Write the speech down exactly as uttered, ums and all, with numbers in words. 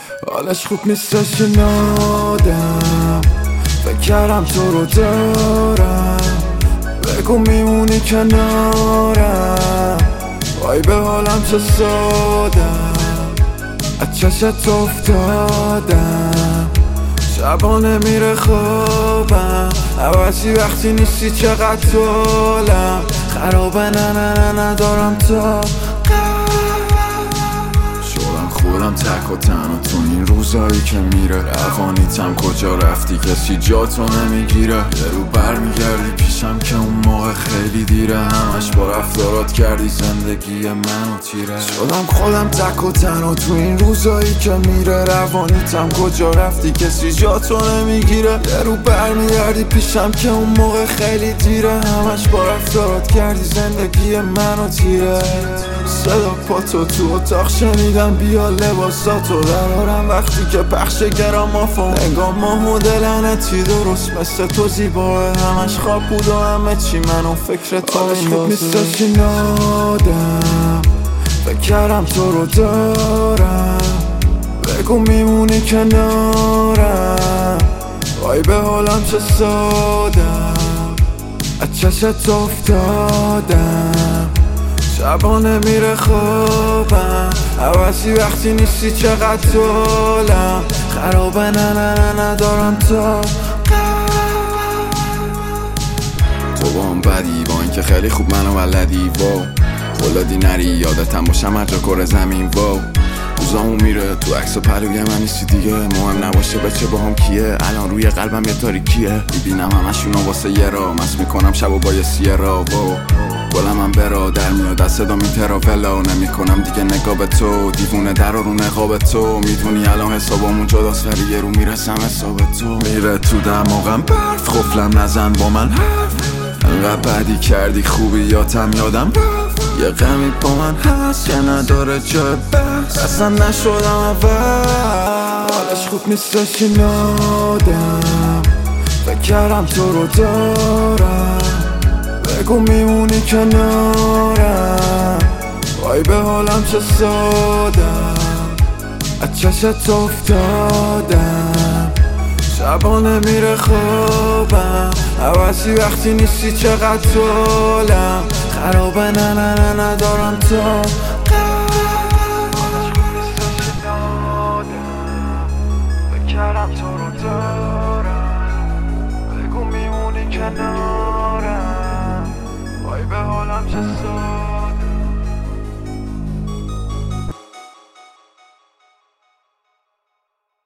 حالش خوب نیستش این آدم، فکر کردم تو رو دارم، بگو میمونی کنارم، وای به حالم چه سادم، از چشت افتادم، شبانه میره خوابم، عوضی وقتی نیستی چقدر طولم، خرابه نه نه نه ندارم تا شدم خودم تک و تنها تو این روزایی که میره، روانیتم کجا رفتی کسی جا تو نمیگیره، یه رو بر میگردی پیشم که اون موقع خیلی دیره، همش با رفتارات کردی زندگی منو تیره، شدم خودم تک و تنها تو این روزایی که میره، روانیتم کجا رفتی کسی جا تو نمیگیره، یه رو بر میگردی پیشم که اون موقع خیلی دیره، همش با رفتارات کردی زندگی منو تیره، صدا پاتو تو اتاق شنیدم بیا لباساتو درارم، وقتی که پخش گرامافون انگام ماه و دلنتی درست مثل تو زیباه، همش خواب بود و همه چی منو فکر تو این خوب نیستش این آدم، فکر کردم تو رو دارم، بگو میمونی کنارم، وای به حالم چه سادم، از چشت افتادم، شبانه میره خوابم، عوضی وقتی نیستی چقدر طولم، خرابه نه نه نه ندارم تا تو با هم بدی با اینکه خیلی خوب منو بلدی، واو قولادی نری یادتم باشم هر جا کره زمین، واو روزامون میره تو عکس و پلوی من نیستی دیگه، مهم نباشه بچه با هم کیه، الان روی قلبم یه تاریکیه، میبینم همشونو واسه یه را مست میکنم شب و با یه سیه را، واو گلم هم برا در میاد از صدا میترا ولا نمی کنم دیگه نگاه به تو، دیوونه در رو نقاب تو، میدونی الان حسابمون جداست ولی یه رو میرسم حساب تو، میره تو دماغم برف خفلم نزن با من حرف، انقدر بدی کردی خوبیاتم یادم رفت، یه غمی با من هست که نداره جای بحث، اصلا نشدم اول، حالش خوب نیستش این آدم، فکر کردم تو رو دارم، بگو میمونی کنارم، وای به حالم چه سادم، از چشت افتادم، شبانه میره خوابم، عوضی وقتی نیستی چقدر طولم، خرابه نه نه نه ندارم تا فکر کردم تو رو دارم، بگو میمونی کنارم، وای به حالم چه سادم.